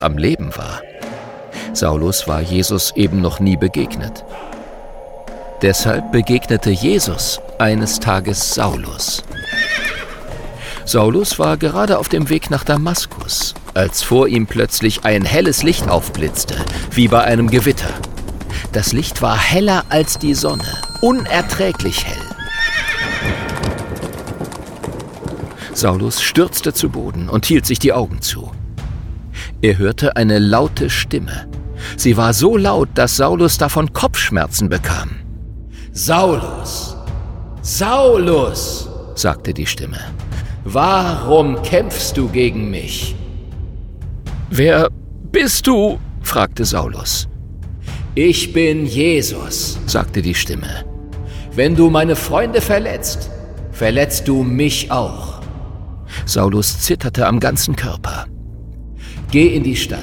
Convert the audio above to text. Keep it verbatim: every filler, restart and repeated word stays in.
am Leben war. Saulus war Jesus eben noch nie begegnet. Deshalb begegnete Jesus eines Tages Saulus. Saulus war gerade auf dem Weg nach Damaskus, als vor ihm plötzlich ein helles Licht aufblitzte, wie bei einem Gewitter. Das Licht war heller als die Sonne, unerträglich hell. Saulus stürzte zu Boden und hielt sich die Augen zu. Er hörte eine laute Stimme. Sie war so laut, dass Saulus davon Kopfschmerzen bekam. »Saulus, Saulus«, sagte die Stimme, »warum kämpfst du gegen mich?« »Wer bist du?« fragte Saulus. »Ich bin Jesus«, sagte die Stimme. »Wenn du meine Freunde verletzt, verletzt du mich auch.« Saulus zitterte am ganzen Körper. »Geh in die Stadt.